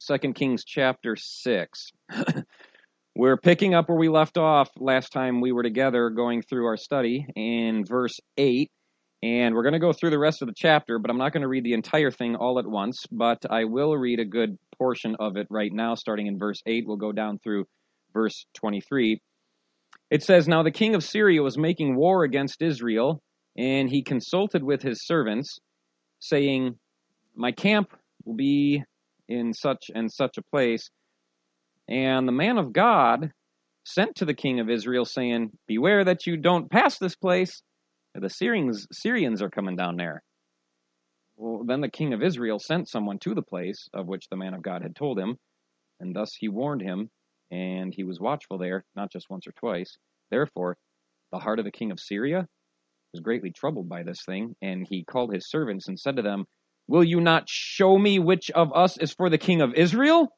2 Kings chapter 6. We're picking up where we left off last time we were together going through our study in verse 8. And we're going to go through the rest of the chapter, but I'm not going to read the entire thing all at once, but I will read a good portion of it right now, starting in verse 8. We'll go down through verse 23. It says, "Now the king of Syria was making war against Israel, and he consulted with his servants, saying, 'My camp will be in such and such a place.' And the man of God sent to the king of Israel, saying, 'Beware that you don't pass this place. The Syrians are coming down there.' Well, then the king of Israel sent someone to the place of which the man of God had told him, and thus he warned him, and he was watchful there, not just once or twice. Therefore, the heart of the king of Syria was greatly troubled by this thing, and he called his servants and said to them, 'Will you not show me which of us is for the king of Israel?'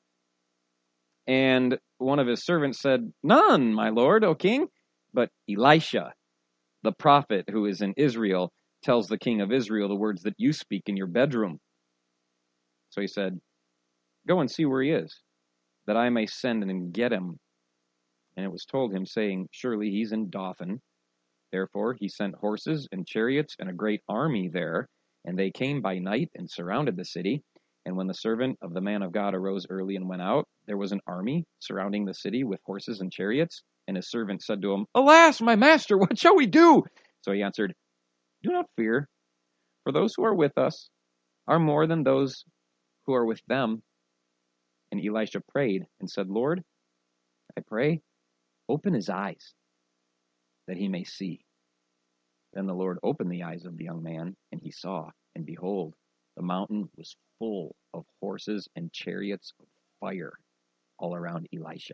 And one of his servants said, 'None, my lord, O king, but Elisha, the prophet who is in Israel, tells the king of Israel the words that you speak in your bedroom.' So he said, 'Go and see where he is, that I may send and get him.' And it was told him, saying, 'Surely he's in Dothan.' Therefore he sent horses and chariots and a great army there, and they came by night and surrounded the city. And when the servant of the man of God arose early and went out, there was an army surrounding the city with horses and chariots. And his servant said to him, 'Alas, my master, what shall we do?' So he answered, 'Do not fear, for those who are with us are more than those who are with them.' And Elisha prayed and said, 'Lord, I pray, open his eyes, that he may see.' Then the Lord opened the eyes of the young man, and he saw, and behold, the mountain was full of horses and chariots of fire all around Elisha.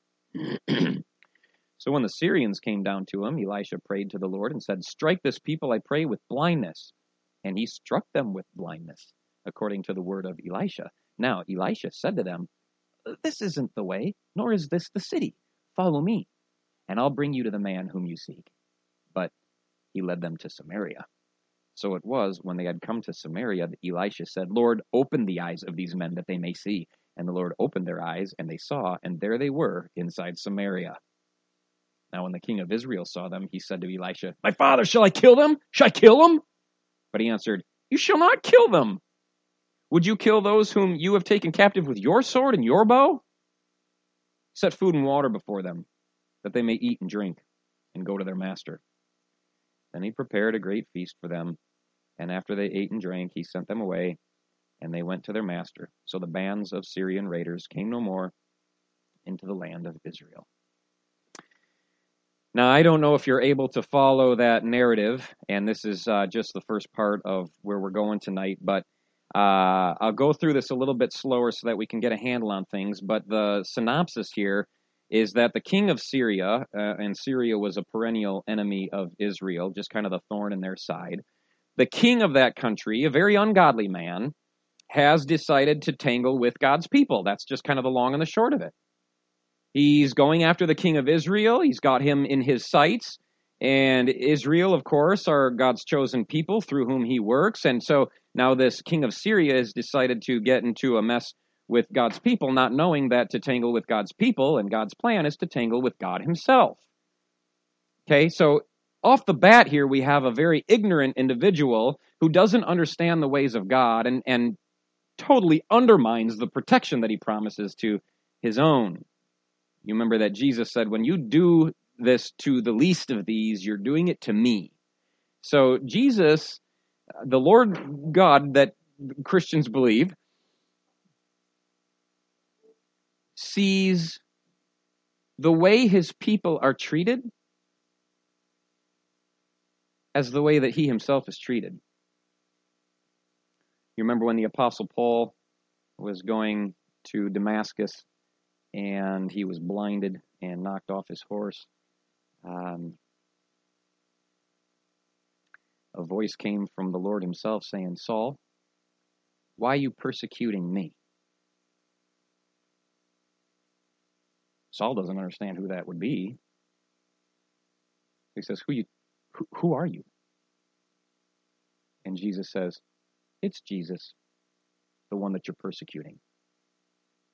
So when the Syrians came down to him, Elisha prayed to the Lord and said, 'Strike this people, I pray, with blindness.' And he struck them with blindness, according to the word of Elisha. Now Elisha said to them, 'This isn't the way, nor is this the city. Follow me, and I'll bring you to the man whom you seek.' But he led them to Samaria. So it was, when they had come to Samaria, that Elisha said, 'Lord, open the eyes of these men that they may see.' And the Lord opened their eyes, and they saw, and there they were inside Samaria. Now when the king of Israel saw them, he said to Elisha, 'My father, shall I kill them? Shall I kill them?' But he answered, 'You shall not kill them. Would you kill those whom you have taken captive with your sword and your bow? Set food and water before them, that they may eat and drink, and go to their master.' Then he prepared a great feast for them, and after they ate and drank, he sent them away, and they went to their master. So the bands of Syrian raiders came no more into the land of Israel." Now, I don't know if you're able to follow that narrative, and this is just the first part of where we're going tonight, but I'll go through this a little bit slower so that we can get a handle on things. But the synopsis here is that the king of Syria, and Syria was a perennial enemy of Israel, just kind of the thorn in their side. The king of that country, a very ungodly man, has decided to tangle with God's people. That's just kind of the long and the short of it. He's going after the king of Israel. He's got him in his sights. And Israel, of course, are God's chosen people through whom he works. And so now this king of Syria has decided to get into a mess with God's people, not knowing that to tangle with God's people and God's plan is to tangle with God himself. Okay, so off the bat here, we have a very ignorant individual who doesn't understand the ways of God and totally undermines the protection that he promises to his own. You remember that Jesus said, when you do this to the least of these, you're doing it to me. So Jesus, the Lord God that Christians believe, sees the way his people are treated as the way that he himself is treated. You remember when the Apostle Paul was going to Damascus and he was blinded and knocked off his horse. A voice came from the Lord himself saying, "Saul, why are you persecuting me?" Saul doesn't understand who that would be. He says, who are you? And Jesus says, "It's Jesus, the one that you're persecuting."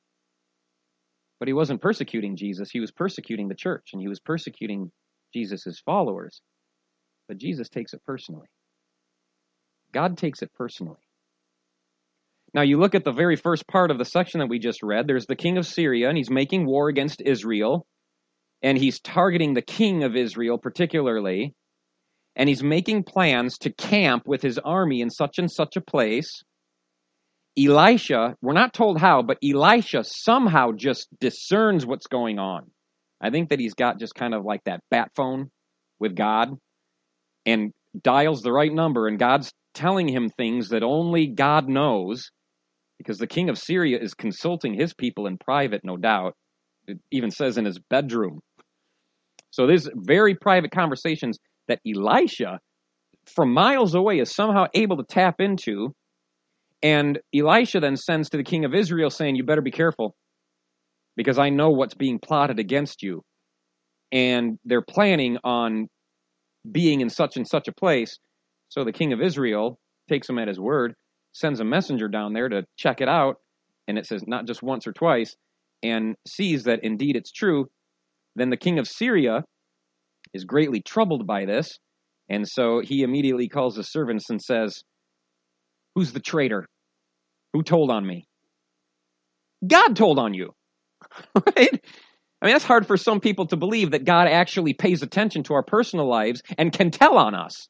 But he wasn't persecuting Jesus. He was persecuting the church, and he was persecuting Jesus' followers. But Jesus takes it personally. God takes it personally. Now, you look at the very first part of the section that we just read. There's the king of Syria, and he's making war against Israel. And he's targeting the king of Israel particularly. And he's making plans to camp with his army in such and such a place. Elisha, we're not told how, but Elisha somehow just discerns what's going on. I think that he's got just kind of like that bat phone with God and dials the right number, and God's telling him things that only God knows, because the king of Syria is consulting his people in private, no doubt. It even says in his bedroom. So there's very private conversations that Elisha, from miles away, is somehow able to tap into. And Elisha then sends to the king of Israel saying, you better be careful, because I know what's being plotted against you. And they're planning on being in such and such a place. So the king of Israel takes him at his word, sends a messenger down there to check it out. And it says not just once or twice, and sees that indeed it's true. Then the king of Syria is greatly troubled by this. And so he immediately calls his servants and says, who's the traitor? Who told on me? God told on you, right? I mean, that's hard for some people to believe, that God actually pays attention to our personal lives and can tell on us.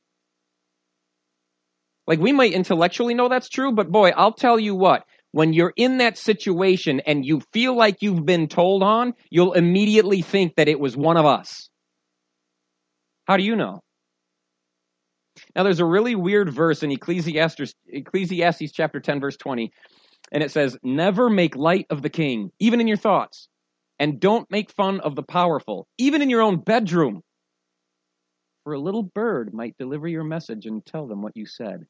Like, we might intellectually know that's true, but boy, I'll tell you what, when you're in that situation and you feel like you've been told on, you'll immediately think that it was one of us. How do you know? Now, there's a really weird verse in Ecclesiastes chapter 10, verse 20, and it says, never make light of the king, even in your thoughts, and don't make fun of the powerful, even in your own bedroom. For a little bird might deliver your message and tell them what you said.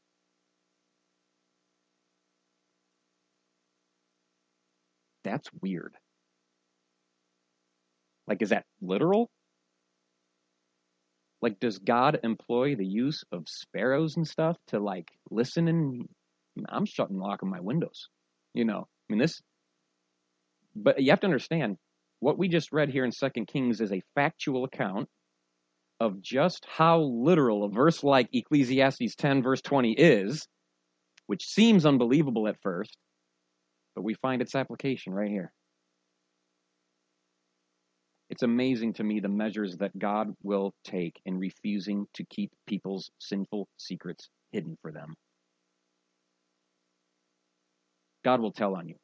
That's weird. Like, is that literal? Like, does God employ the use of sparrows and stuff to, like, listen? And I'm shutting and locking my windows. You know, I mean, but you have to understand, what we just read here in 2 Kings is a factual account of just how literal a verse like Ecclesiastes 10, verse 20 is, which seems unbelievable at first, but we find its application right here. It's amazing to me the measures that God will take in refusing to keep people's sinful secrets hidden for them. God will tell on you.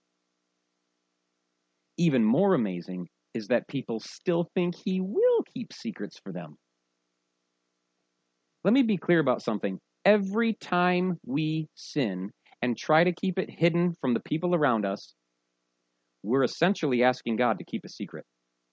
Even more amazing is that people still think he will keep secrets for them. Let me be clear about something. Every time we sin and try to keep it hidden from the people around us, we're essentially asking God to keep a secret.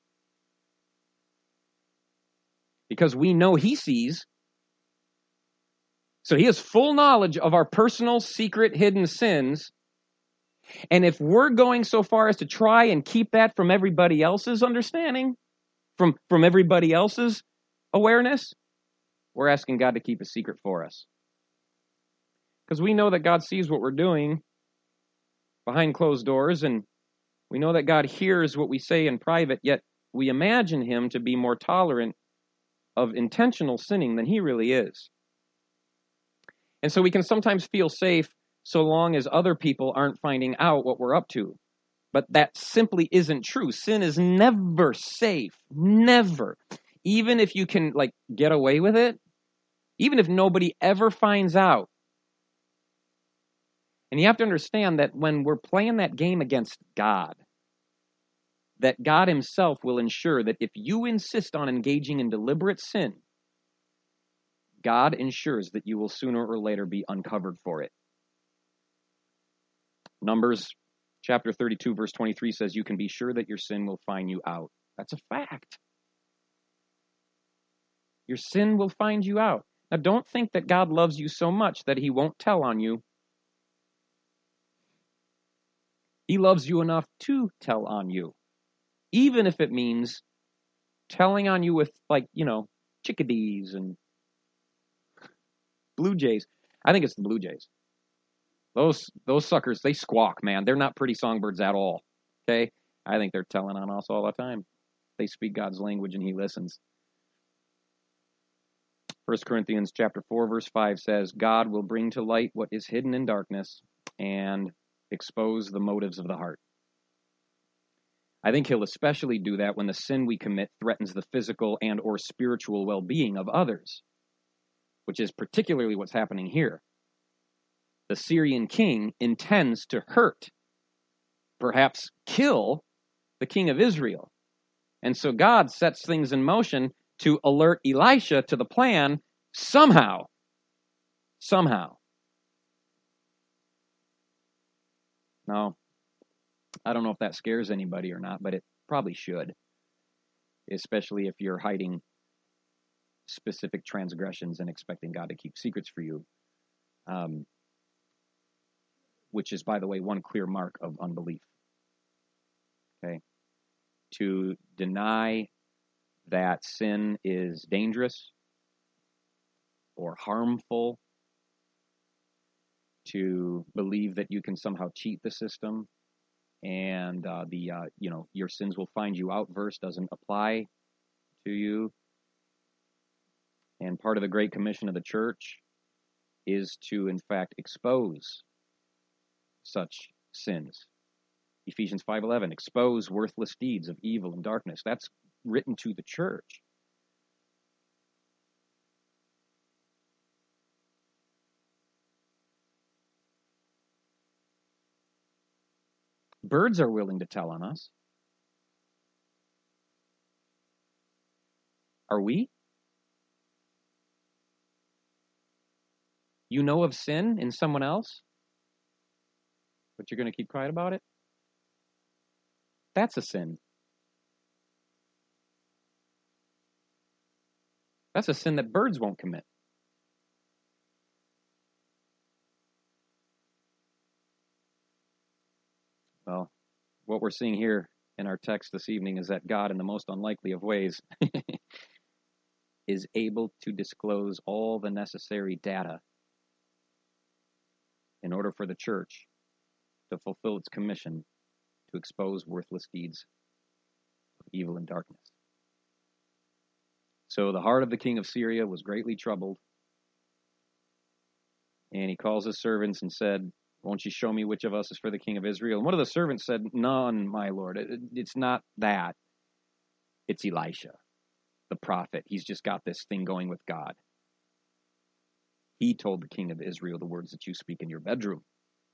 Because we know he sees. So he has full knowledge of our personal, secret, hidden sins. And if we're going so far as to try and keep that from everybody else's understanding, from everybody else's awareness, we're asking God to keep a secret for us. Because we know that God sees what we're doing behind closed doors, and we know that God hears what we say in private, yet we imagine him to be more tolerant of intentional sinning than he really is. And so we can sometimes feel safe so long as other people aren't finding out what we're up to. But that simply isn't true. Sin is never safe. Never. Even if you can, like, get away with it, even if nobody ever finds out. And you have to understand that when we're playing that game against God, that God himself will ensure that if you insist on engaging in deliberate sin, God ensures that you will sooner or later be uncovered for it. Numbers chapter 32, verse 23 says, you can be sure that your sin will find you out. That's a fact. Your sin will find you out. Now, don't think that God loves you so much that he won't tell on you. He loves you enough to tell on you. Even if it means telling on you with, like, chickadees and blue jays. I think it's the blue jays. Those suckers, they squawk, man. They're not pretty songbirds at all. Okay? I think they're telling on us all the time. They speak God's language and he listens. 1 Corinthians chapter 4, verse 5 says, God will bring to light what is hidden in darkness and expose the motives of the heart. I think he'll especially do that when the sin we commit threatens the physical and or spiritual well-being of others, which is particularly what's happening here. The Syrian king intends to hurt, perhaps kill, the king of Israel. And so God sets things in motion to alert Elisha to the plan somehow. Somehow. Now, I don't know if that scares anybody or not, but it probably should, especially if you're hiding specific transgressions and expecting God to keep secrets for you, which is, by the way, one clear mark of unbelief. Okay? To deny that sin is dangerous or harmful, to believe that you can somehow cheat the system, and your sins will find you out verse doesn't apply to you. And part of the Great Commission of the church is to, in fact, expose such sins. Ephesians 5:11, expose worthless deeds of evil and darkness. That's written to the church. Birds are willing to tell on us. Are we? You know of sin in someone else, but you're going to keep quiet about it? That's a sin. That's a sin that birds won't commit. Well, what we're seeing here in our text this evening is that God, in the most unlikely of ways, is able to disclose all the necessary data in order for the church to fulfill its commission to expose worthless deeds of evil and darkness. So the heart of the king of Syria was greatly troubled, and he calls his servants and said, won't you show me which of us is for the king of Israel? And one of the servants said, none, my lord. It's not that. It's Elisha, the prophet. He's just got this thing going with God. He told the king of Israel the words that you speak in your bedroom.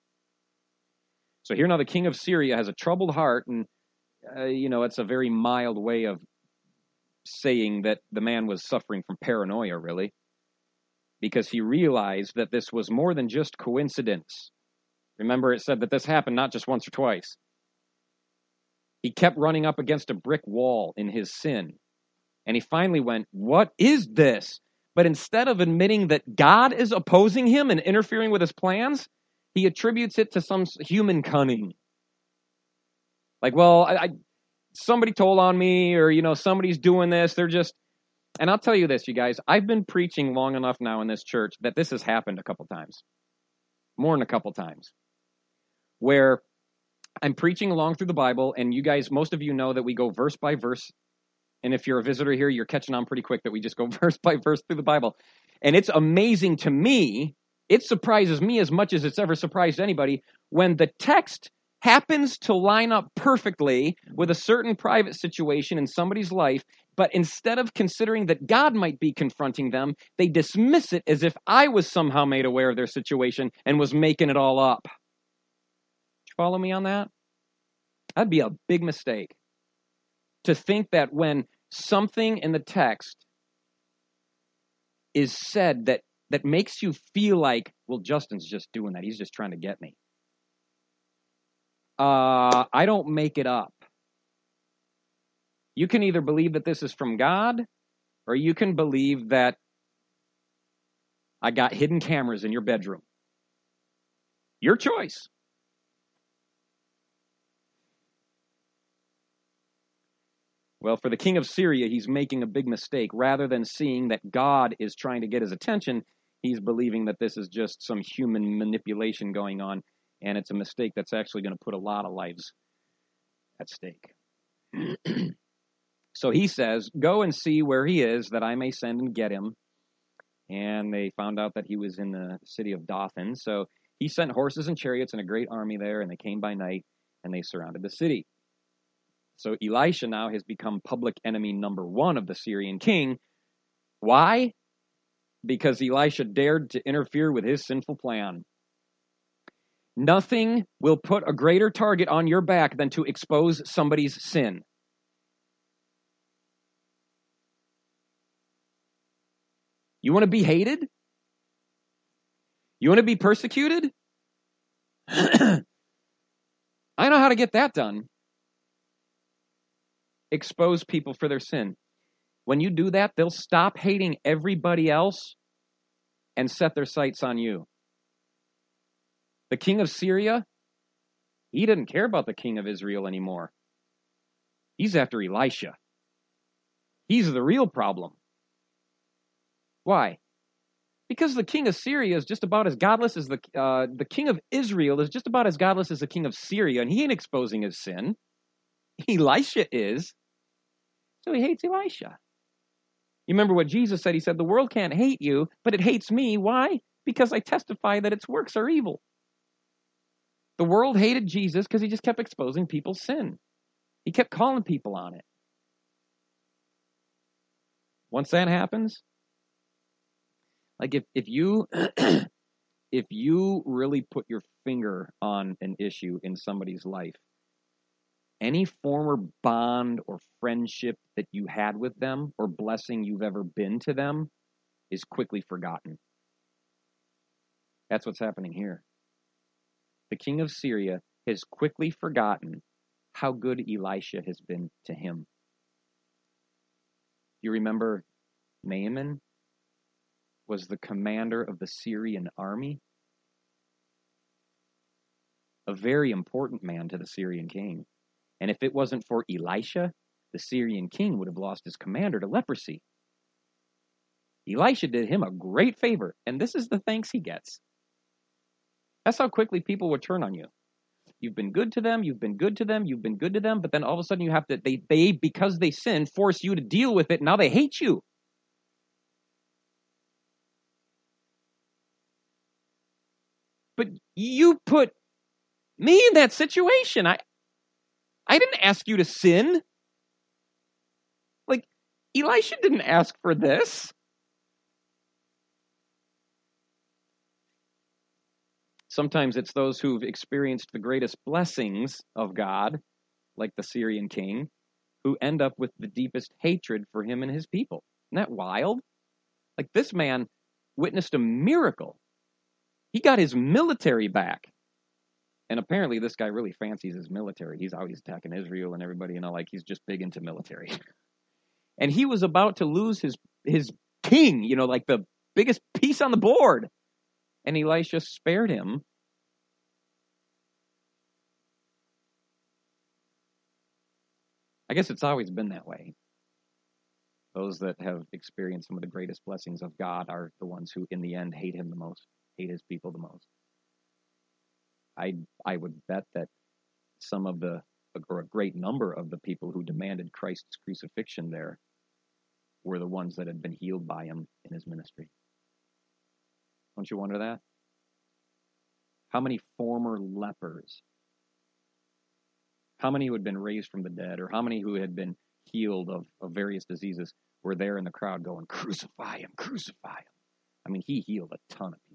So here now the king of Syria has a troubled heart, and, it's a very mild way of saying that the man was suffering from paranoia, really, because he realized that this was more than just coincidence. Remember, it said that this happened not just once or twice. He kept running up against a brick wall in his sin, and he finally went, what is this? But instead of admitting that God is opposing him and interfering with his plans, he attributes it to some human cunning. Like, well, somebody told on me, or, somebody's doing this. They're just... And I'll tell you this, you guys. I've been preaching long enough now in this church that this has happened a couple times. More than a couple times. Where I'm preaching along through the Bible, and you guys, most of you know that we go verse by verse. And if you're a visitor here, you're catching on pretty quick that we just go verse by verse through the Bible. And it's amazing to me. It surprises me as much as it's ever surprised anybody when the text happens to line up perfectly with a certain private situation in somebody's life, but instead of considering that God might be confronting them, they dismiss it as if I was somehow made aware of their situation and was making it all up. Did you follow me on that? That'd be a big mistake. To think that when something in the text is said that makes you feel like, well, Justin's just doing that. He's just trying to get me. I don't make it up. You can either believe that this is from God, or you can believe that I got hidden cameras in your bedroom. Your choice. Well, for the king of Syria, he's making a big mistake. Rather than seeing that God is trying to get his attention, he's believing that this is just some human manipulation going on, and it's a mistake that's actually going to put a lot of lives at stake. So he says, go and see where he is, that I may send and get him. And they found out that he was in the city of Dothan. So he sent horses and chariots and a great army there, and they came by night, and they surrounded the city. So Elisha now has become public enemy number one of the Syrian king. Why? Because Elisha dared to interfere with his sinful plan. Nothing will put a greater target on your back than to expose somebody's sin. You want to be hated? You want to be persecuted? I know how to get that done. Expose people for their sin. When you do that, they'll stop hating everybody else and set their sights on you. The king of Syria, he didn't care about the king of Israel anymore. He's after Elisha. He's the real problem. Why? Because the king of Syria is just about as godless as the king of Israel is just about as godless as the king of Syria, and he ain't exposing his sin. Elisha is. So he hates Elisha. You remember what Jesus said? He said, the world can't hate you, but it hates me. Why? Because I testify that its works are evil. The world hated Jesus because he just kept exposing people's sin. He kept calling people on it. Once that happens, like if you if you really put your finger on an issue in somebody's life, any former bond or friendship that you had with them or blessing you've ever been to them is quickly forgotten. That's what's happening here. The king of Syria has quickly forgotten how good Elisha has been to him. You remember Naaman was the commander of the Syrian army? A very important man to the Syrian king. And if it wasn't for Elisha, the Syrian king would have lost his commander to leprosy. Elisha did him a great favor, and this is the thanks he gets. That's how quickly people would turn on you. You've been good to them, you've been good to them, you've been good to them, but then all of a sudden you have to, they because they sinned, force you to deal with it, and now they hate you. But you put me in that situation. I didn't ask you to sin. Like, Elisha didn't ask for this. Sometimes it's those who've experienced the greatest blessings of God, like the Syrian king, who end up with the deepest hatred for him and his people. Isn't that wild? Like, this man witnessed a miracle. He got his military back. And apparently this guy really fancies his military. He's always attacking Israel and everybody, like he's just big into military. And he was about to lose his king, like the biggest piece on the board. And Elisha spared him. I guess it's always been that way. Those that have experienced some of the greatest blessings of God are the ones who, in the end, hate him the most, hate his people the most. I would bet that or a great number of the people who demanded Christ's crucifixion there were the ones that had been healed by him in his ministry. Don't you wonder that? How many former lepers, how many who had been raised from the dead, or how many who had been healed of various diseases were there in the crowd going, crucify him, crucify him. I mean, he healed a ton of people.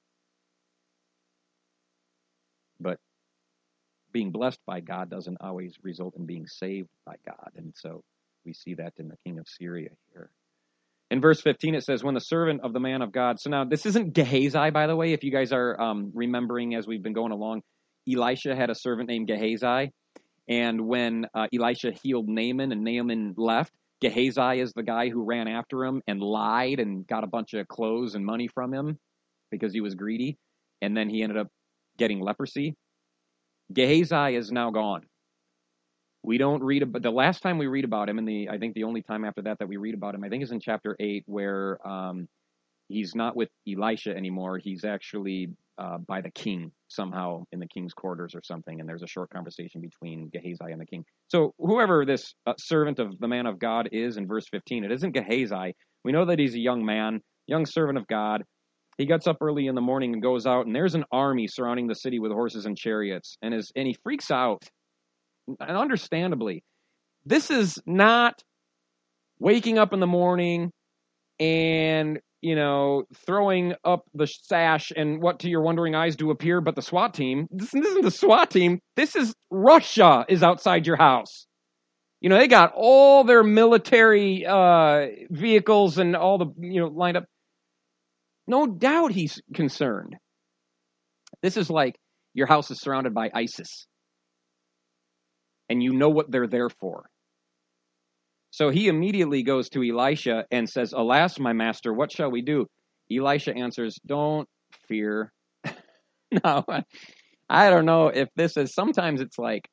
But being blessed by God doesn't always result in being saved by God. And so we see that in the king of Syria here. In verse 15, it says, when the servant of the man of God... So now, this isn't Gehazi, by the way, if you guys are remembering as we've been going along. Elisha had a servant named Gehazi. And when Elisha healed Naaman and Naaman left, Gehazi is the guy who ran after him and lied and got a bunch of clothes and money from him because he was greedy. And then he ended up getting leprosy. Gehazi is now gone. We don't read about the last time we read about him, and I think the only time after that we read about him, I think is in chapter 8, where he's not with Elisha anymore. He's actually by the king somehow in the king's quarters or something, and there's a short conversation between Gehazi and the king. So whoever this servant of the man of God is in verse 15, it isn't Gehazi. We know that he's a young man, young servant of God. He gets up early in the morning and goes out, and there's an army surrounding the city with horses and chariots, and he freaks out, and understandably. This is not waking up in the morning and, throwing up the sash and what to your wondering eyes do appear but the SWAT team. This isn't the SWAT team. This is Russia is outside your house. They got all their military vehicles and all the, lined up. No doubt he's concerned. This is like your house is surrounded by ISIS. And you know what they're there for. So he immediately goes to Elisha and says, "Alas, my master, what shall we do?" Elisha answers, "Don't fear." No, I don't know if this is, sometimes it's like,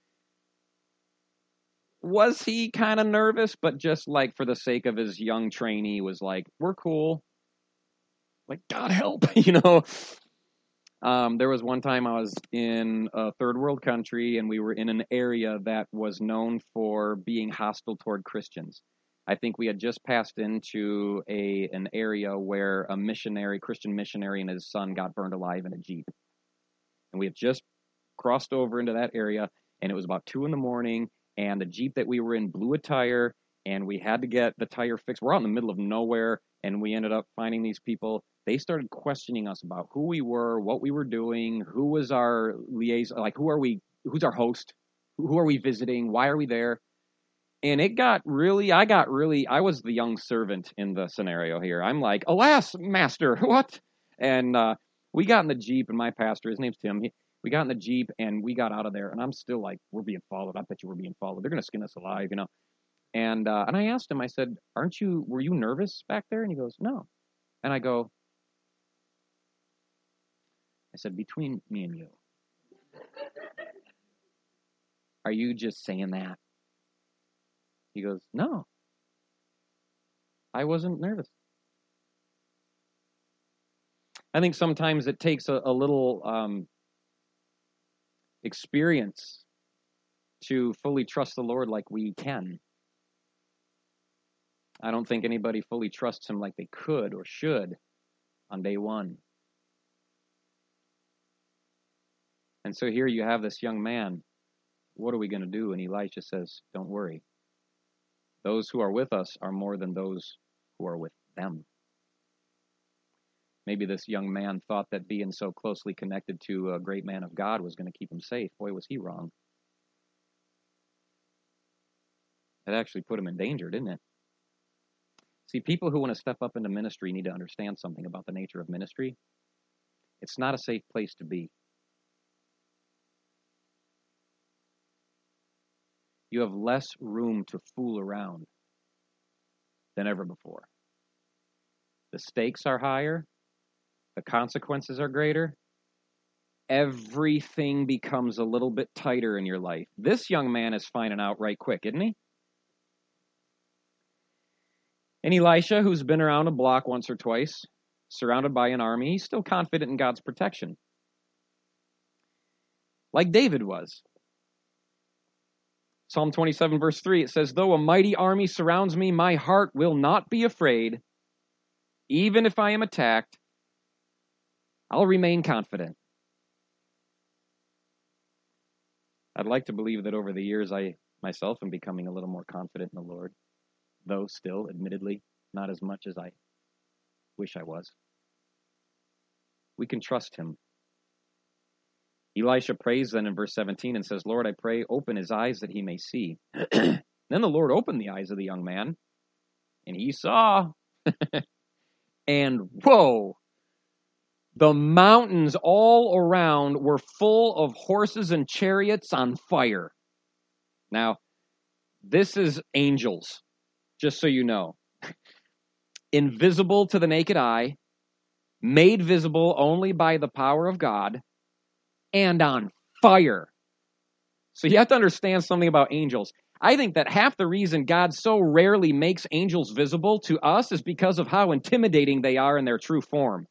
was he kind of nervous, but just like for the sake of his young trainee was like, we're cool. Like, God help, There was one time I was in a third world country, and we were in an area that was known for being hostile toward Christians. I think we had just passed into an area where a Christian missionary and his son got burned alive in a Jeep. And we had just crossed over into that area, and it was about 2 a.m, and the Jeep that we were in blew a tire, and we had to get the tire fixed. We're out in the middle of nowhere, and we ended up finding these people. They started questioning us about who we were, what we were doing, who was our liaison, like who's our host, who are we visiting, why are we there? And I was the young servant in the scenario here. I'm like, "Alas, master, what?" And we got in the Jeep, and my pastor, his name's Tim, we got in the Jeep, and we got out of there, and I'm still like, we're being followed. I bet you we're being followed. They're going to skin us alive, And I asked him, I said, were you nervous back there? And he goes, "No." And I said, "Between me and you, are you just saying that?" He goes, "No, I wasn't nervous." I think sometimes it takes a little experience to fully trust the Lord like we can. I don't think anybody fully trusts him like they could or should on day one. And so here you have this young man. What are we going to do? And Elisha says, "Don't worry. Those who are with us are more than those who are with them." Maybe this young man thought that being so closely connected to a great man of God was going to keep him safe. Boy, was he wrong. It actually put him in danger, didn't it? See, people who want to step up into ministry need to understand something about the nature of ministry. It's not a safe place to be. You have less room to fool around than ever before. The stakes are higher. The consequences are greater. Everything becomes a little bit tighter in your life. This young man is finding out right quick, isn't he? And Elisha, who's been around a block once or twice, surrounded by an army, he's still confident in God's protection. Like David was. Psalm 27, verse 3, it says, "Though a mighty army surrounds me, my heart will not be afraid. Even if I am attacked, I'll remain confident." I'd like to believe that over the years, I myself am becoming a little more confident in the Lord, though still, admittedly, not as much as I wish I was. We can trust him. Elisha prays then in verse 17 and says, "Lord, I pray, open his eyes that he may see." Then the Lord opened the eyes of the young man, and he saw. And whoa! The mountains all around were full of horses and chariots on fire. Now, this is angels, just so you know. Invisible to the naked eye, made visible only by the power of God, and on fire. So you have to understand something about angels. I think that half the reason God so rarely makes angels visible to us is because of how intimidating they are in their true form.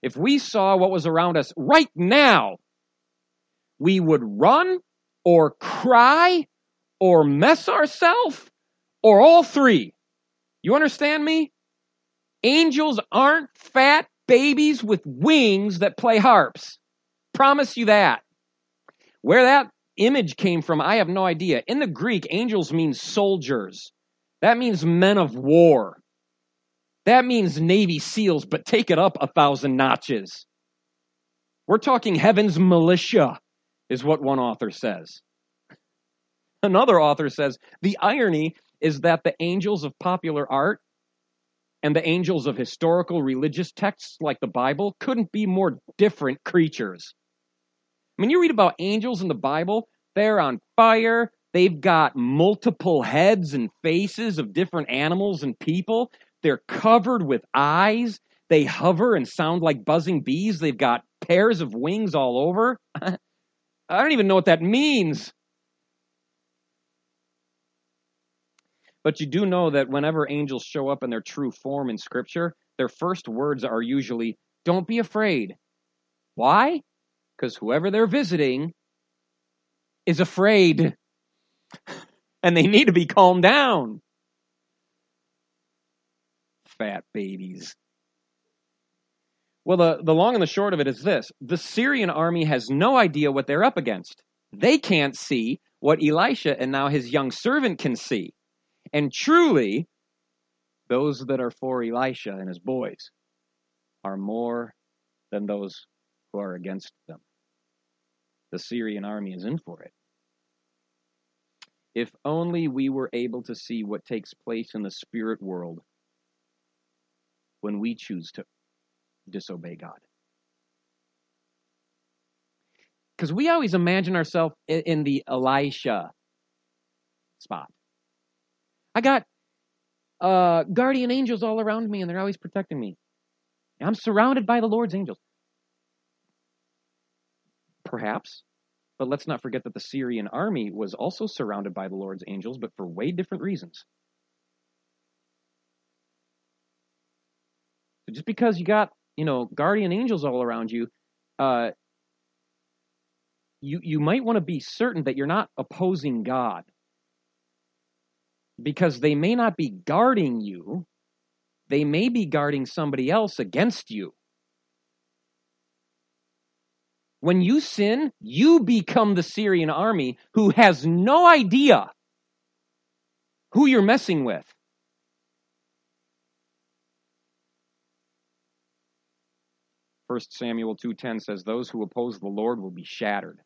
if we saw what was around us right now, we would run or cry or mess ourselves or all three. You understand me? Angels aren't fat babies with wings that play harps. Promise you that. Where that image came from, I have no idea. In the Greek, angels means soldiers. That means men of war. That means Navy SEALs, but take it up 1,000 notches. We're talking heaven's militia, is what one author says. Another author says, the irony is that the angels of popular art and the angels of historical religious texts like the Bible couldn't be more different creatures. I mean, you read about angels in the Bible, they're on fire, they've got multiple heads and faces of different animals and people, they're covered with eyes, they hover and sound like buzzing bees, they've got pairs of wings all over. I don't even know what that means. But you do know that whenever angels show up in their true form in Scripture, their first words are usually, don't be afraid. Why? Because whoever they're visiting is afraid. And they need to be calmed down. Fat babies. Well, the long and the short of it is this. The Syrian army has no idea what they're up against. They can't see what Elisha and now his young servant can see. And truly, those that are for Elisha and his boys are more than those who are against them. The Syrian army is in for it. If only we were able to see what takes place in the spirit world when we choose to disobey God. Because we always imagine ourselves in the Elisha spot. I got guardian angels all around me, and they're always protecting me. I'm surrounded by the Lord's angels. Perhaps, but let's not forget that the Syrian army was also surrounded by the Lord's angels, but for way different reasons. So just because you got, guardian angels all around you, you might want to be certain that you're not opposing God. Because they may not be guarding you, they may be guarding somebody else against you. When you sin, you become the Syrian army who has no idea who you're messing with. First Samuel 2:10 says, those who oppose the Lord will be shattered.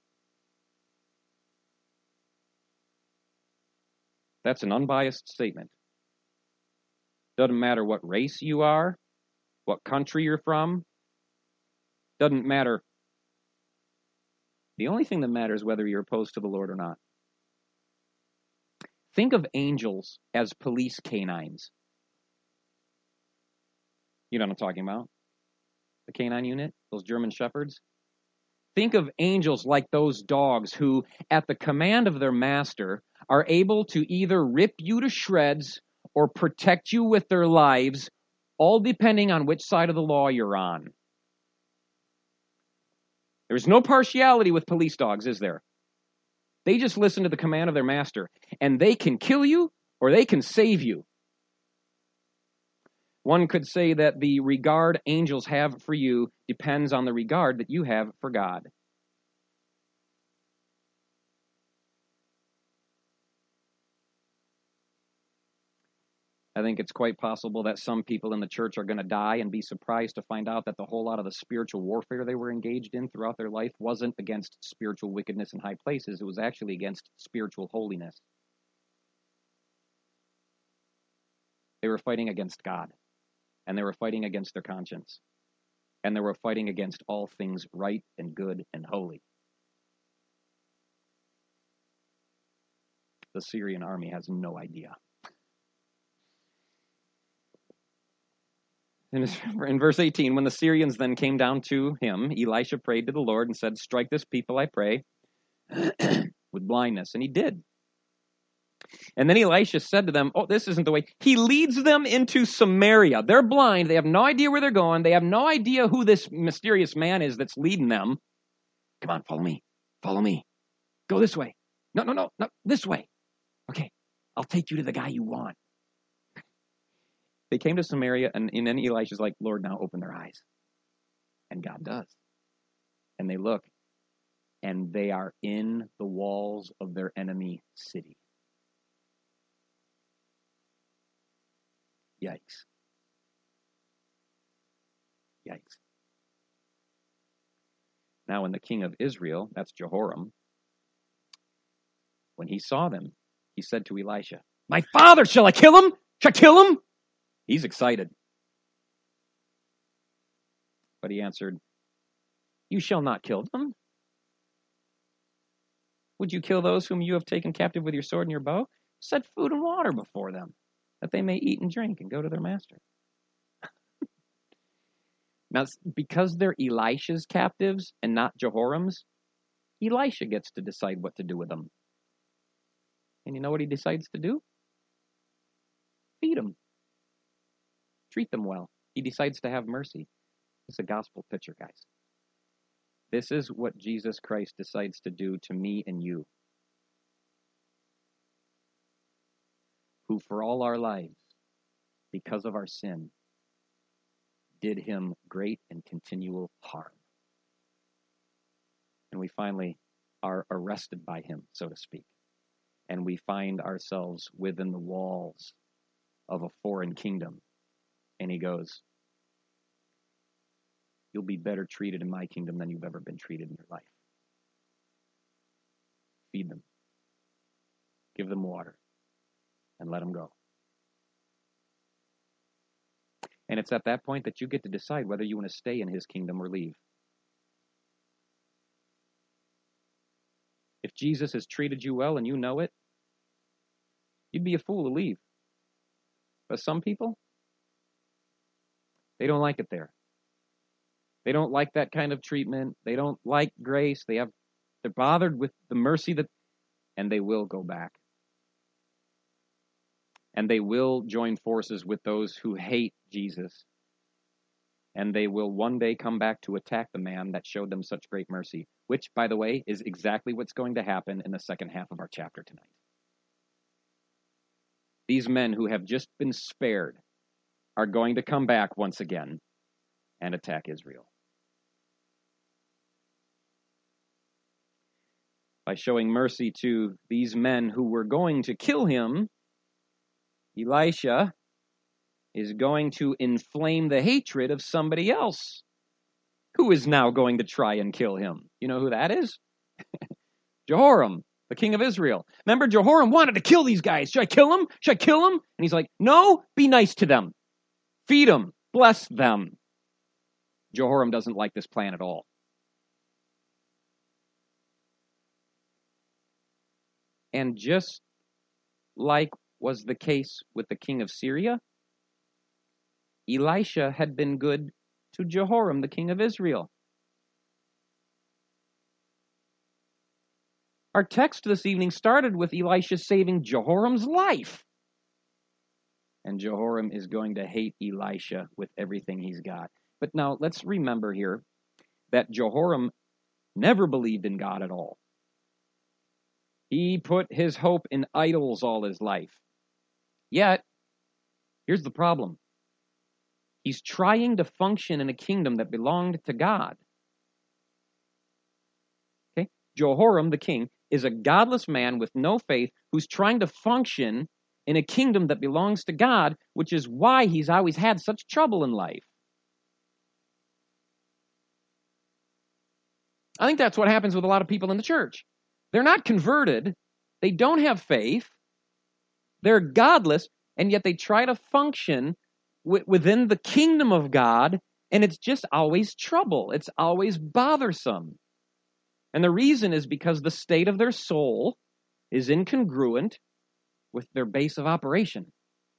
That's an unbiased statement. Doesn't matter what race you are, what country you're from. Doesn't matter. The only thing that matters is whether you're opposed to the Lord or not. Think of angels as police canines. You know what I'm talking about? The canine unit, those German shepherds. Think of angels like those dogs who, at the command of their master, are able to either rip you to shreds or protect you with their lives, all depending on which side of the law you're on. There's no partiality with police dogs, is there? They just listen to the command of their master, and they can kill you or they can save you. One could say that the regard angels have for you depends on the regard that you have for God. I think it's quite possible that some people in the church are going to die and be surprised to find out that the whole lot of the spiritual warfare they were engaged in throughout their life wasn't against spiritual wickedness in high places. It was actually against spiritual holiness. They were fighting against God, and they were fighting against their conscience, and they were fighting against all things right and good and holy. The Syrian army has no idea. In verse 18, when the Syrians then came down to him, Elisha prayed to the Lord and said, strike this people, I pray, with blindness. And he did. And then Elisha said to them, oh, this isn't the way. He leads them into Samaria. They're blind. They have no idea where they're going. They have no idea who this mysterious man is that's leading them. Come on, follow me. Follow me. Go this way. No, this way. Okay, I'll take you to the guy you want. They came to Samaria, and then Elisha's like, Lord, now open their eyes. And God does. And they look, and they are in the walls of their enemy city. Yikes. Yikes. Now, when the king of Israel, that's Jehoram, when he saw them, he said to Elisha, my father, shall I kill him? Shall I kill him? He's excited. But he answered, you shall not kill them. Would you kill those whom you have taken captive with your sword and your bow? Set food and water before them, that they may eat and drink and go to their master. Now, because they're Elisha's captives and not Jehoram's, Elisha gets to decide what to do with them. And you know what he decides to do? Feed them. Treat them well. He decides to have mercy. It's a gospel picture, guys. This is what Jesus Christ decides to do to me and you, who for all our lives, because of our sin, did him great and continual harm. And we finally are arrested by him, so to speak. And we find ourselves within the walls of a foreign kingdom. And he goes, you'll be better treated in my kingdom than you've ever been treated in your life. Feed them. Give them water. And let them go. And it's at that point that you get to decide whether you want to stay in his kingdom or leave. If Jesus has treated you well and you know it, you'd be a fool to leave. But some people, they don't like it there. They don't like that kind of treatment. They don't like grace. They're bothered with the mercy and they will go back. And they will join forces with those who hate Jesus. And they will one day come back to attack the man that showed them such great mercy, which, by the way, is exactly what's going to happen in the second half of our chapter tonight. These men who have just been spared are going to come back once again and attack Israel. By showing mercy to these men who were going to kill him, Elisha is going to inflame the hatred of somebody else who is now going to try and kill him. You know who that is? Jehoram, the king of Israel. Remember, Jehoram wanted to kill these guys. Should I kill them? Should I kill them? And he's like, no, be nice to them. Feed them. Bless them. Jehoram doesn't like this plan at all. And just like was the case with the king of Syria, Elisha had been good to Jehoram, the king of Israel. Our text this evening started with Elisha saving Jehoram's life. And Jehoram is going to hate Elisha with everything he's got. But now let's remember here that Jehoram never believed in God at all. He put his hope in idols all his life. Yet, here's the problem. He's trying to function in a kingdom that belonged to God. Okay? Jehoram, the king, is a godless man with no faith who's trying to function in a kingdom that belongs to God, which is why he's always had such trouble in life. I think that's what happens with a lot of people in the church. They're not converted. They don't have faith. They're godless, and yet they try to function within the kingdom of God, and it's just always trouble. It's always bothersome. And the reason is because the state of their soul is incongruent with their base of operation.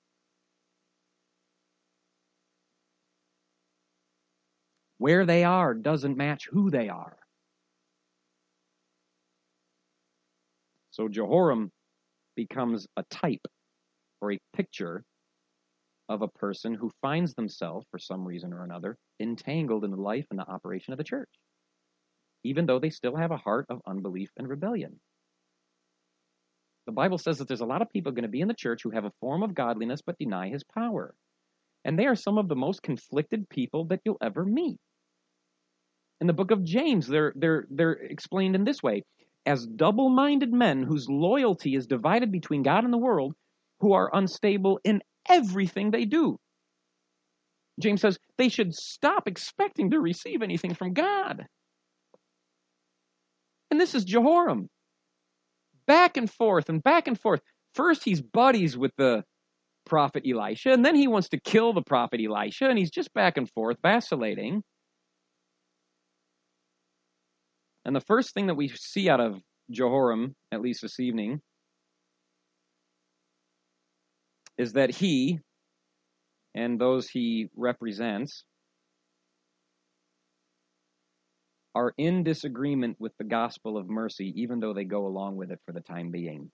Where they are doesn't match who they are. So Jehoram becomes a type or a picture of a person who finds themselves, for some reason or another, entangled in the life and the operation of the church, even though they still have a heart of unbelief and rebellion. The Bible says that there's a lot of people going to be in the church who have a form of godliness but deny his power. And they are some of the most conflicted people that you'll ever meet. In the book of James, they're explained in this way: as double-minded men whose loyalty is divided between God and the world, who are unstable in everything they do. James says they should stop expecting to receive anything from God. And this is Jehoram. Back and forth and back and forth. First, he's buddies with the prophet Elisha, and then he wants to kill the prophet Elisha, and he's just back and forth, vacillating. And the first thing that we see out of Jehoram, at least this evening, is that he and those he represents are in disagreement with the gospel of mercy, even though they go along with it for the time being.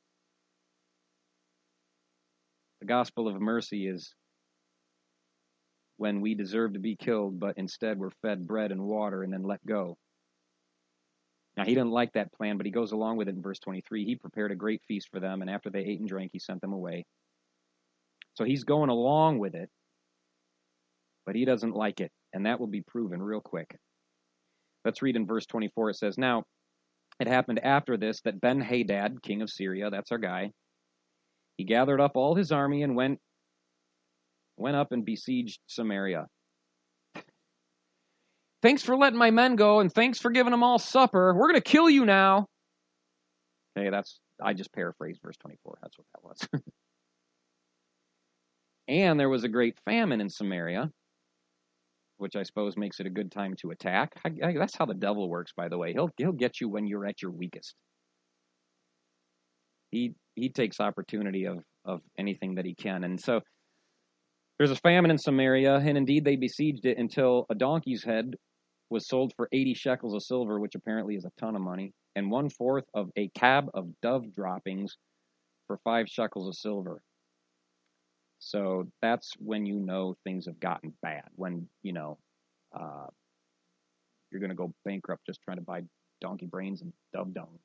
The gospel of mercy is when we deserve to be killed, but instead we're fed bread and water and then let go. Now, he didn't like that plan, but he goes along with it in verse 23. He prepared a great feast for them, and after they ate and drank, he sent them away. So he's going along with it, but he doesn't like it, and that will be proven real quick. Let's read in verse 24. It says, now, it happened after this that Ben-Hadad, king of Syria, that's our guy, he gathered up all his army and went up and besieged Samaria. Thanks for letting my men go, and thanks for giving them all supper. We're going to kill you now. Okay, I just paraphrased verse 24. That's what that was. And there was a great famine in Samaria, which I suppose makes it a good time to attack. That's how the devil works, by the way. He'll get you when you're at your weakest. He takes opportunity of anything that he can. And so there's a famine in Samaria, and indeed they besieged it until a donkey's head was sold for 80 shekels of silver, which apparently is a ton of money, and 1/4 of a cab of dove droppings for 5 shekels of silver. So that's when you know things have gotten bad, when, you're going to go bankrupt just trying to buy donkey brains and dove dung,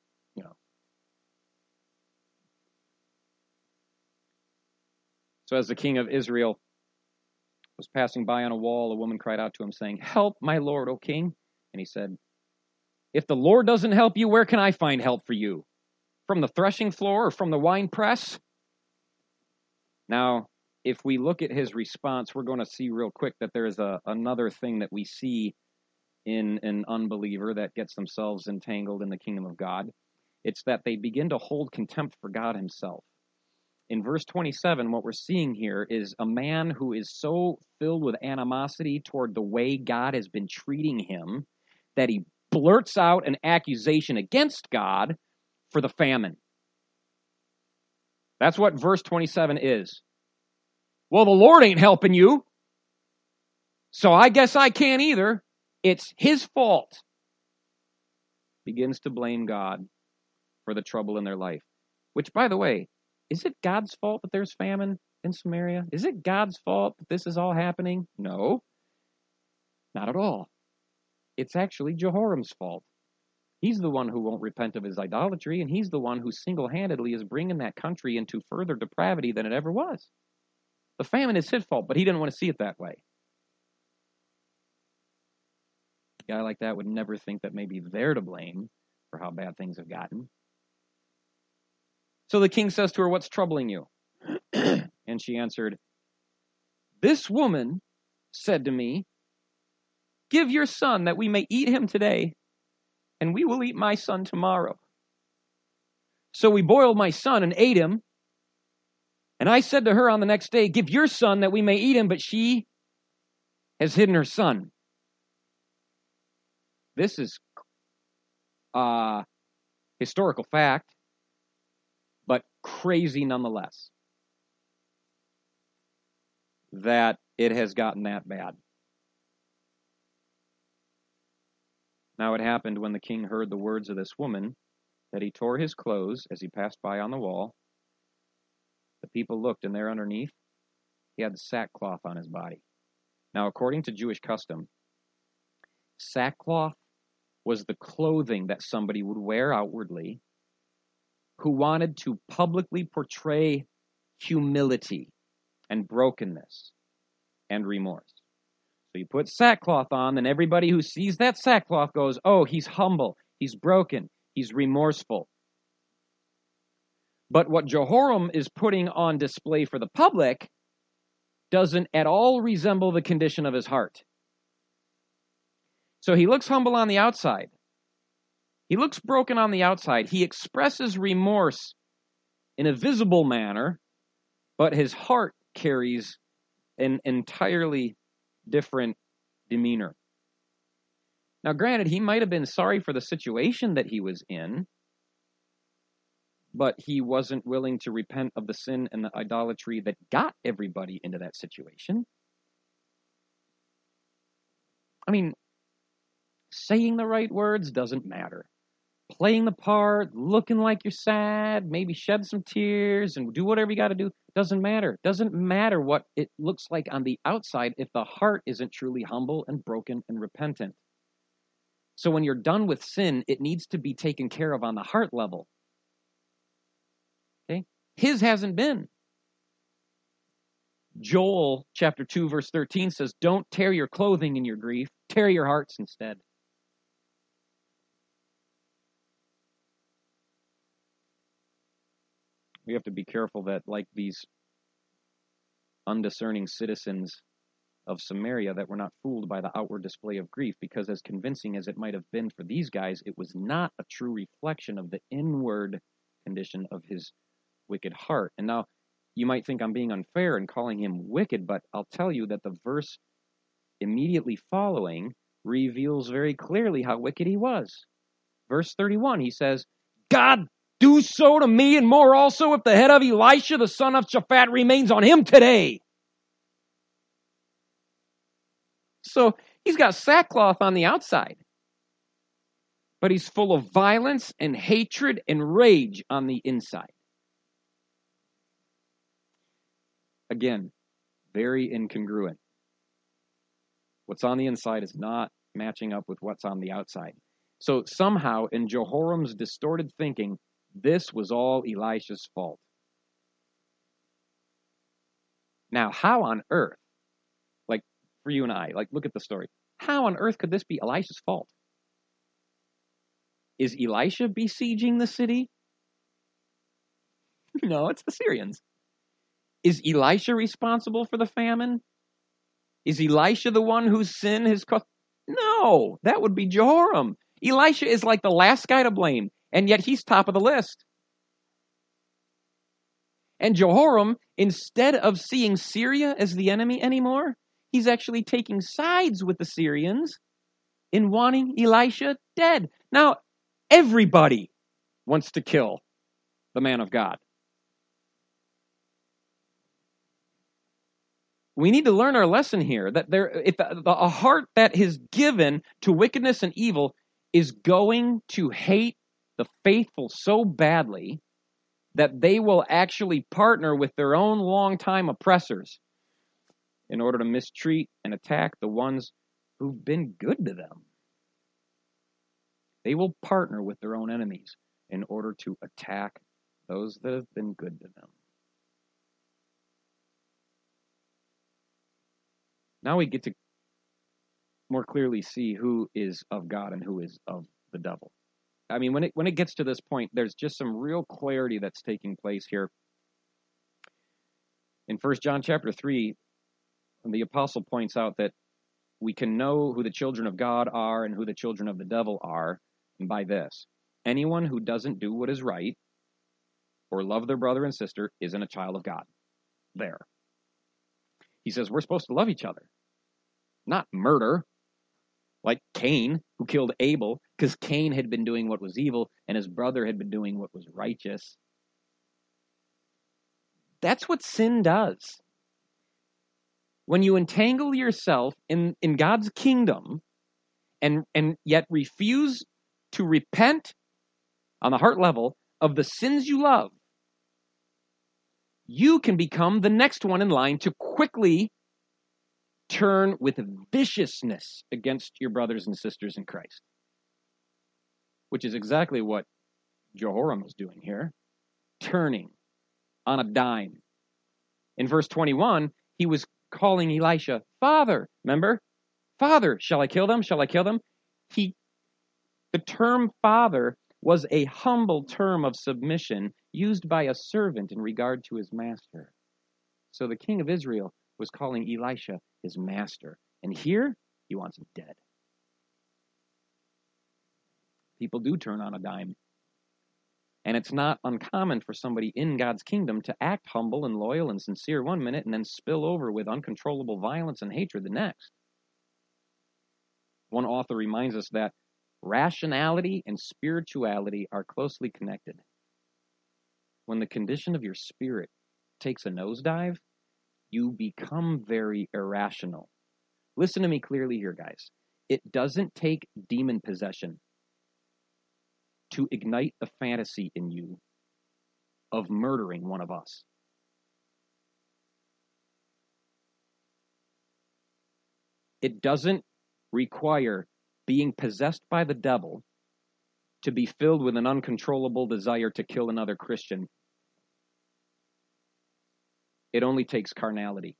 So as the king of Israel was passing by on a wall, a woman cried out to him, saying, help, my lord, O king. And he said, if the Lord doesn't help you, where can I find help for you? From the threshing floor or from the wine press? Now, if we look at his response, we're going to see real quick that there is another thing that we see in an unbeliever that gets themselves entangled in the kingdom of God. It's that they begin to hold contempt for God himself. In verse 27, what we're seeing here is a man who is so filled with animosity toward the way God has been treating him that he blurts out an accusation against God for the famine. That's what verse 27 is. Well, the Lord ain't helping you, so I guess I can't either. It's his fault. Begins to blame God for the trouble in their life. Which, by the way, is it God's fault that there's famine in Samaria? Is it God's fault that this is all happening? No, not at all. It's actually Jehoram's fault. He's the one who won't repent of his idolatry, and he's the one who single-handedly is bringing that country into further depravity than it ever was. The famine is his fault, but he didn't want to see it that way. A guy like that would never think that maybe they're to blame for how bad things have gotten. So the king says to her, what's troubling you? And she answered, this woman said to me, give your son that we may eat him today, and we will eat my son tomorrow. So we boiled my son and ate him. And I said to her on the next day, give your son that we may eat him, but she has hidden her son. This is historical fact, but crazy nonetheless, that it has gotten that bad. Now it happened when the king heard the words of this woman that he tore his clothes as he passed by on the wall, people looked, and there underneath, he had sackcloth on his body. Now, according to Jewish custom, sackcloth was the clothing that somebody would wear outwardly who wanted to publicly portray humility and brokenness and remorse. So you put sackcloth on, and everybody who sees that sackcloth goes, oh, he's humble, he's broken, he's remorseful. But what Jehoram is putting on display for the public doesn't at all resemble the condition of his heart. So he looks humble on the outside. He looks broken on the outside. He expresses remorse in a visible manner, but his heart carries an entirely different demeanor. Now, granted, he might have been sorry for the situation that he was in, but he wasn't willing to repent of the sin and the idolatry that got everybody into that situation. I mean, saying the right words doesn't matter. Playing the part, looking like you're sad, maybe shed some tears and do whatever you got to do, doesn't matter. Doesn't matter what it looks like on the outside if the heart isn't truly humble and broken and repentant. So when you're done with sin, it needs to be taken care of on the heart level. Okay? His hasn't been. Joel chapter 2 verse 13 says, don't tear your clothing in your grief, tear your hearts instead. We have to be careful that, like these undiscerning citizens of Samaria, that we're not fooled by the outward display of grief, because as convincing as it might have been for these guys, it was not a true reflection of the inward condition of his wicked heart. And now, you might think I'm being unfair in calling him wicked, but I'll tell you that the verse immediately following reveals very clearly how wicked he was. Verse 31, he says, God, do so to me and more also if the head of Elisha, the son of Shaphat, remains on him today. So he's got sackcloth on the outside, but he's full of violence and hatred and rage on the inside. Again, very incongruent. What's on the inside is not matching up with what's on the outside. So somehow in Jehoram's distorted thinking, this was all Elisha's fault. Now, how on earth, like for you and I, like look at the story. How on earth could this be Elisha's fault? Is Elisha besieging the city? No, it's the Syrians. Is Elisha responsible for the famine? Is Elisha the one whose sin has caused? No, that would be Jehoram. Elisha is like the last guy to blame, and yet he's top of the list. And Jehoram, instead of seeing Syria as the enemy anymore, he's actually taking sides with the Syrians in wanting Elisha dead. Now, everybody wants to kill the man of God. We need to learn our lesson here, that a heart that is given to wickedness and evil is going to hate the faithful so badly that they will actually partner with their own longtime oppressors in order to mistreat and attack the ones who've been good to them. They will partner with their own enemies in order to attack those that have been good to them. Now we get to more clearly see who is of God and who is of the devil. I mean, when it gets to this point, there's just some real clarity that's taking place here. In 1 John chapter 3, the apostle points out that we can know who the children of God are and who the children of the devil are by this. Anyone who doesn't do what is right or love their brother and sister isn't a child of God. There. He says we're supposed to love each other, not murder, like Cain, who killed Abel, because Cain had been doing what was evil and his brother had been doing what was righteous. That's what sin does. When you entangle yourself in God's kingdom and yet refuse to repent on the heart level of the sins you love, you can become the next one in line to quickly turn with viciousness against your brothers and sisters in Christ, which is exactly what Jehoram was doing here, turning on a dime. In verse 21, he was calling Elisha, Father, remember? Father, shall I kill them? Shall I kill them? The term father was a humble term of submission used by a servant in regard to his master. So the king of Israel was calling Elisha his master. And here, he wants him dead. People do turn on a dime. And it's not uncommon for somebody in God's kingdom to act humble and loyal and sincere one minute and then spill over with uncontrollable violence and hatred the next. One author reminds us that rationality and spirituality are closely connected. When the condition of your spirit takes a nosedive, you become very irrational. Listen to me clearly here, guys. It doesn't take demon possession to ignite a fantasy in you of murdering one of us. It doesn't require being possessed by the devil to be filled with an uncontrollable desire to kill another Christian. It only takes carnality.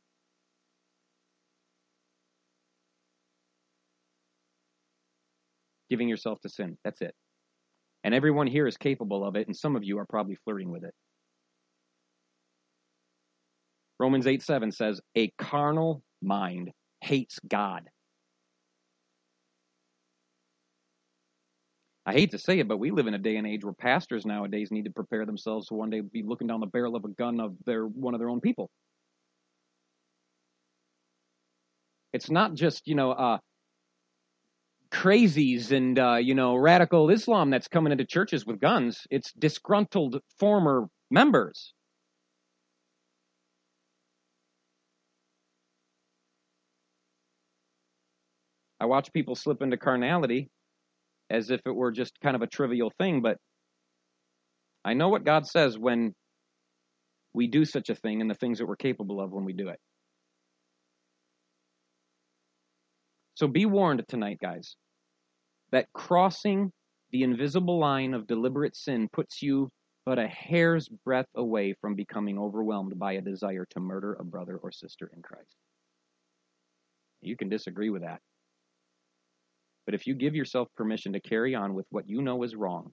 Giving yourself to sin. That's it. And everyone here is capable of it, and some of you are probably flirting with it. Romans 8:7 says, a carnal mind hates God. I hate to say it, but we live in a day and age where pastors nowadays need to prepare themselves to one day be looking down the barrel of a gun of one of their own people. It's not just, crazies and, radical Islam that's coming into churches with guns. It's disgruntled former members. I watch people slip into carnality as if it were just kind of a trivial thing, but I know what God says when we do such a thing and the things that we're capable of when we do it. So be warned tonight, guys, that crossing the invisible line of deliberate sin puts you but a hair's breadth away from becoming overwhelmed by a desire to murder a brother or sister in Christ. You can disagree with that. But if you give yourself permission to carry on with what you know is wrong,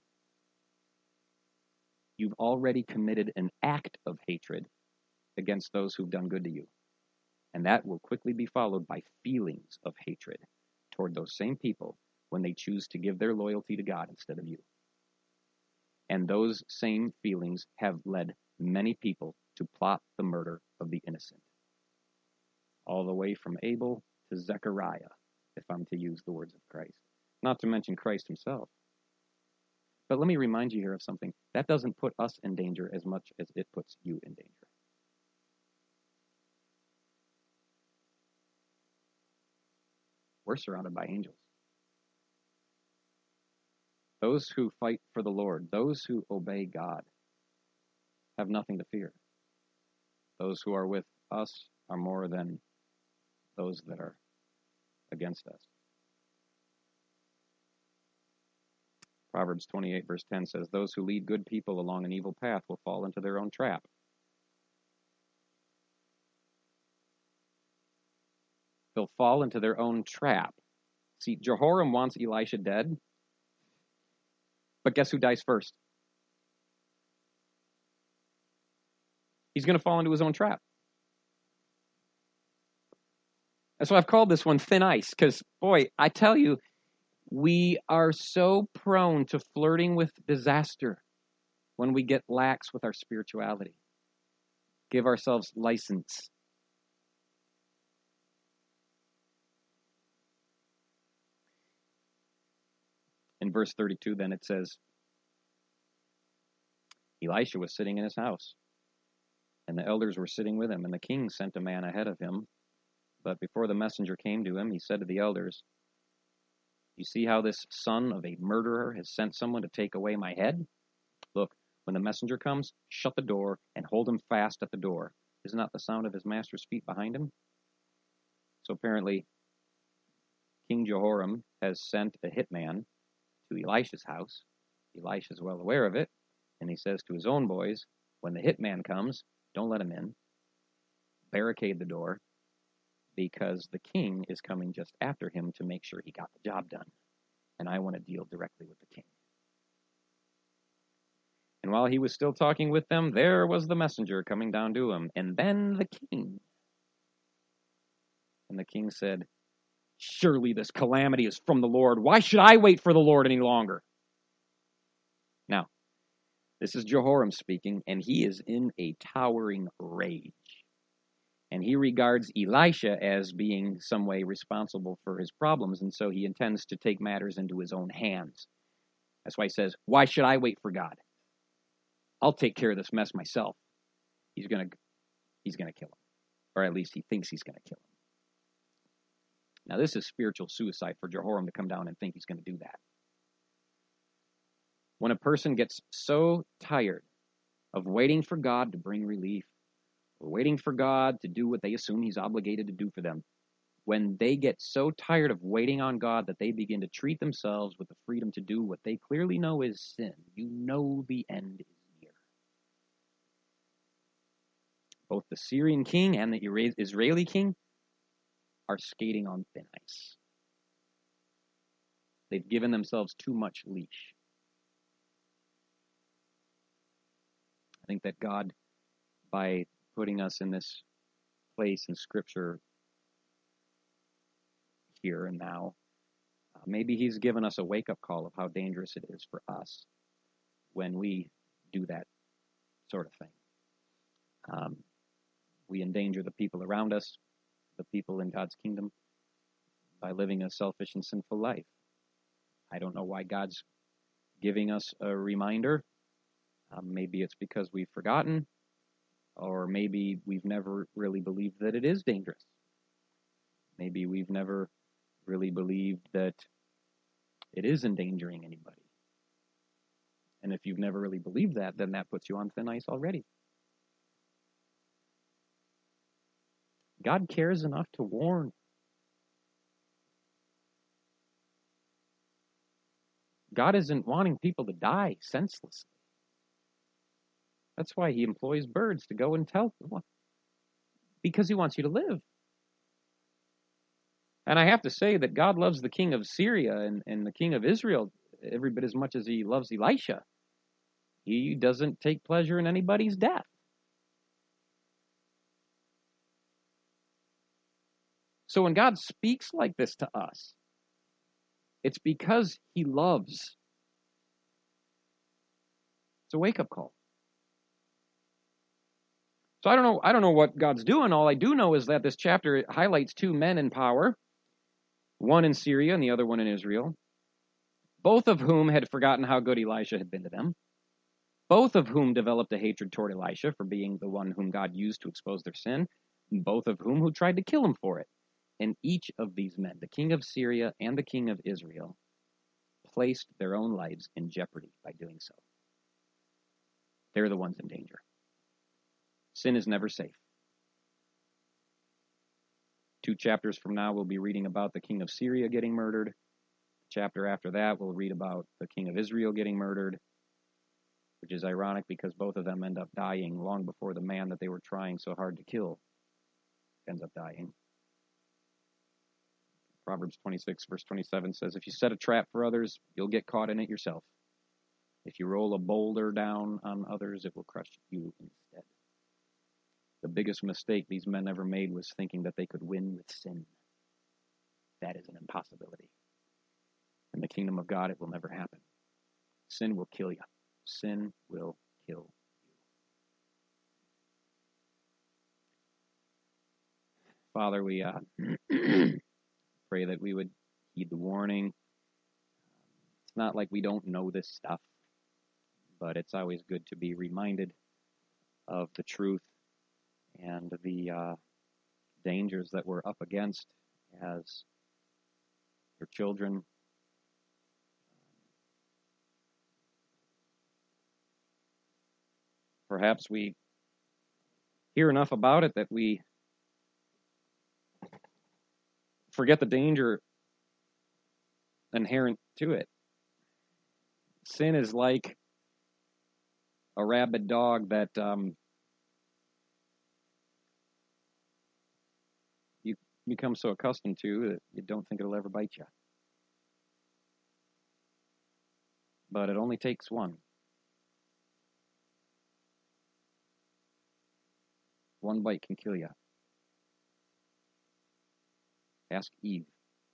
you've already committed an act of hatred against those who've done good to you. And that will quickly be followed by feelings of hatred toward those same people when they choose to give their loyalty to God instead of you. And those same feelings have led many people to plot the murder of the innocent. All the way from Abel to Zechariah, if I'm to use the words of Christ. Not to mention Christ himself. But let me remind you here of something. That doesn't put us in danger as much as it puts you in danger. We're surrounded by angels. Those who fight for the Lord, those who obey God, have nothing to fear. Those who are with us are more than those that are against us. Proverbs 28 verse 10 says, those who lead good people along an evil path will fall into their own trap. They'll fall into their own trap. See, Jehoram wants Elisha dead, but guess who dies first? He's going to fall into his own trap. That's why I've called this one Thin Ice, because, boy, I tell you, we are so prone to flirting with disaster when we get lax with our spirituality. Give ourselves license. In verse 32, then it says, Elisha was sitting in his house, and the elders were sitting with him, and the king sent a man ahead of him. But before the messenger came to him, he said to the elders, you see how this son of a murderer has sent someone to take away my head? Look, When the messenger comes, shut the door and hold him fast at the door. Is not the sound of his master's feet behind him? So apparently, King Jehoram has sent a hitman to Elisha's house. Elisha's well aware of it, and he says to his own boys, when the hitman comes, don't let him in. Barricade the door, because the king is coming just after him to make sure he got the job done. And I want to deal directly with the king. And while he was still talking with them, there was the messenger coming down to him, and then the king. And the king said, surely this calamity is from the Lord. Why should I wait for the Lord any longer? Now, this is Jehoram speaking, and he is in a towering rage. And he regards Elisha as being some way responsible for his problems, and so he intends to take matters into his own hands. That's why he says, why should I wait for God? I'll take care of this mess myself. He's gonna kill him. Or at least he thinks he's gonna kill him. Now this is spiritual suicide for Jehoram to come down and think he's gonna do that. When a person gets so tired of waiting for God to bring relief, or waiting for God to do what they assume he's obligated to do for them, when they get so tired of waiting on God that they begin to treat themselves with the freedom to do what they clearly know is sin, you know the end is near. Both the Syrian king and the Israeli king are skating on thin ice. They've given themselves too much leash. I think that God, by putting us in this place in Scripture here and now, maybe he's given us a wake-up call of how dangerous it is for us when we do that sort of thing. We endanger the people around us, the people in God's kingdom, by living a selfish and sinful life. I don't know why God's giving us a reminder. Maybe it's because we've forgotten, or maybe we've never really believed that it is dangerous. Maybe we've never really believed that it is endangering anybody. And if you've never really believed that, then that puts you on thin ice already. God cares enough to warn. God isn't wanting people to die senselessly. That's why he employs birds to go and tell them. Because he wants you to live. And I have to say that God loves the king of Syria and the king of Israel every bit as much as he loves Elisha. He doesn't take pleasure in anybody's death. So when God speaks like this to us, it's because he loves. It's a wake-up call. So I don't know what God's doing. All I do know is that this chapter highlights two men in power, one in Syria and the other one in Israel, both of whom had forgotten how good Elisha had been to them, both of whom developed a hatred toward Elisha for being the one whom God used to expose their sin, and both of whom tried to kill him for it. And each of these men, the king of Syria and the king of Israel, placed their own lives in jeopardy by doing so. They're the ones in danger. Sin is never safe. 2 chapters from now, we'll be reading about the king of Syria getting murdered. The chapter after that, we'll read about the king of Israel getting murdered, which is ironic because both of them end up dying long before the man that they were trying so hard to kill ends up dying. Proverbs 26, verse 27 says, if you set a trap for others, you'll get caught in it yourself. If you roll a boulder down on others, it will crush you instead. The biggest mistake these men ever made was thinking that they could win with sin. That is an impossibility. In the kingdom of God, it will never happen. Sin will kill you. Sin will kill you. Father, we pray that we would heed the warning. It's not like we don't know this stuff, but it's always good to be reminded of the truth and the dangers that we're up against as your children. perhaps we hear enough about it that we forget the danger inherent to it. Sin is like a rabid dog that you become so accustomed to that you don't think it'll ever bite you. But it only takes one. One bite can kill you. Ask Eve.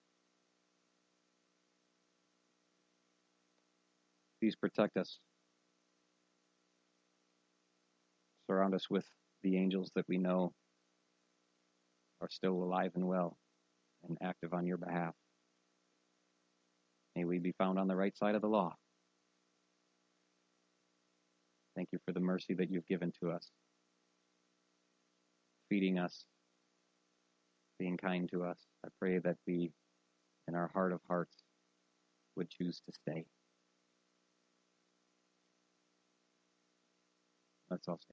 Please protect us. Surround us with the angels that we know are still alive and well and active on your behalf. May we be found on the right side of the law. Thank you for the mercy that you've given to us, feeding us, being kind to us. I pray that we, in our heart of hearts, would choose to stay. Let's all stay.